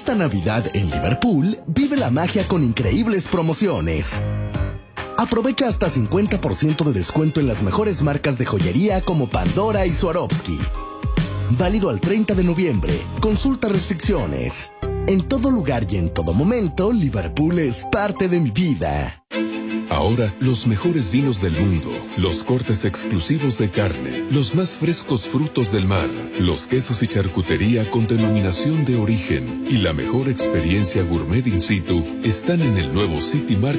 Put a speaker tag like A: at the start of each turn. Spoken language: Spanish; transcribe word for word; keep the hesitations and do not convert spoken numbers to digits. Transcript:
A: Esta Navidad en Liverpool, vive la magia con increíbles promociones. Aprovecha hasta cincuenta por ciento de descuento en las mejores marcas de joyería como Pandora y Swarovski. Válido al treinta de noviembre. Consulta restricciones. En todo lugar y en todo momento, Liverpool es parte de mi vida.
B: Ahora, los mejores vinos del mundo, los cortes exclusivos de carne, los más frescos frutos del mar, los quesos y charcutería con denominación de origen y la mejor experiencia gourmet in situ están en el nuevo City Market